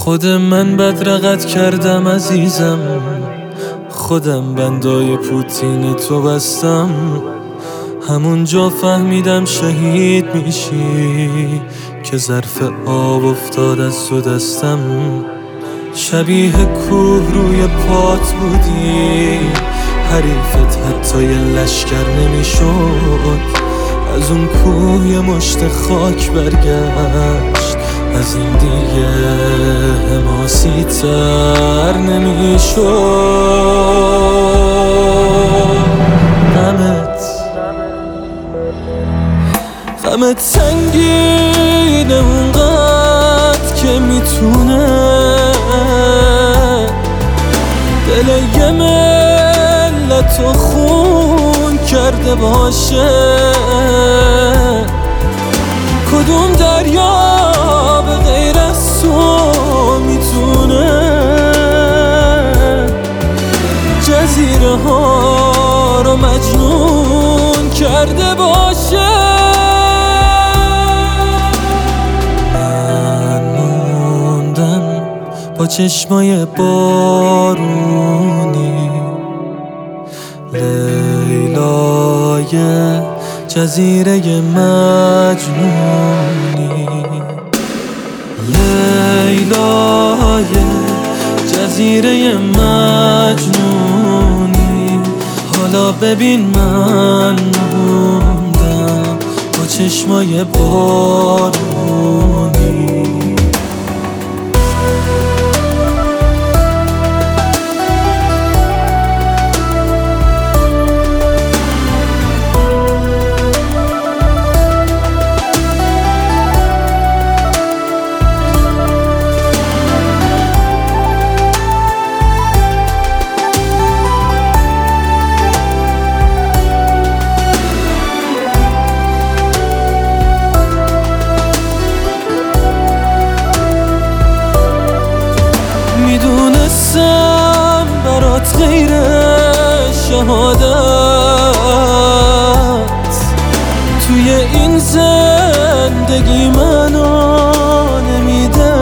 خود من بدرقت کردم عزیزم، خودم بندای پوتین تو بستم. همونجا فهمیدم شهید میشی که ظرف آب افتاد از تو دستم. شبیه کوه روی پات بودی، حریفت حتی یه لشکر نمیشد. از اون کوه یه مشت خاک برگشت، از این دیگه حماسی تر نمیشد. غمت سنگینه اونقدر که میتونه دل یه ملت رو خون کرده باشه. کدوم دریا به غیر از تو میتونه جزیره ها رو مجنون کرده باشه. من موندم با چشمای بارونی، لیلای جزیره مجنونی، لیلای جزیره مجنونی. حالا ببین من موندم با چشمای بارونی. میدونستم برات غیر شهادت توی این زندگی منو نمیده.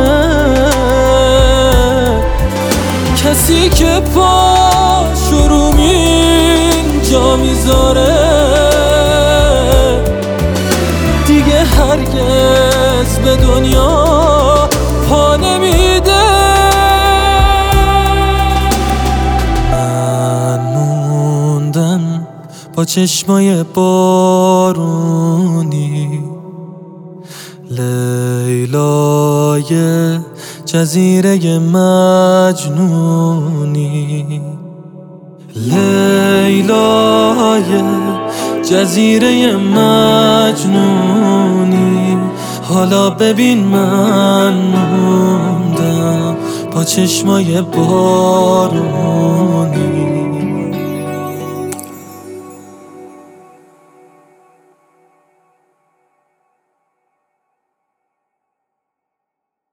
کسی که پاشو رو اینجا میذاره دیگه هرگز به دنیا پا نمیده. با چشمای بارونی، لیلای جزیره مجنونی، لیلای جزیره مجنونی. حالا ببین من موندم با چشمای بارونی.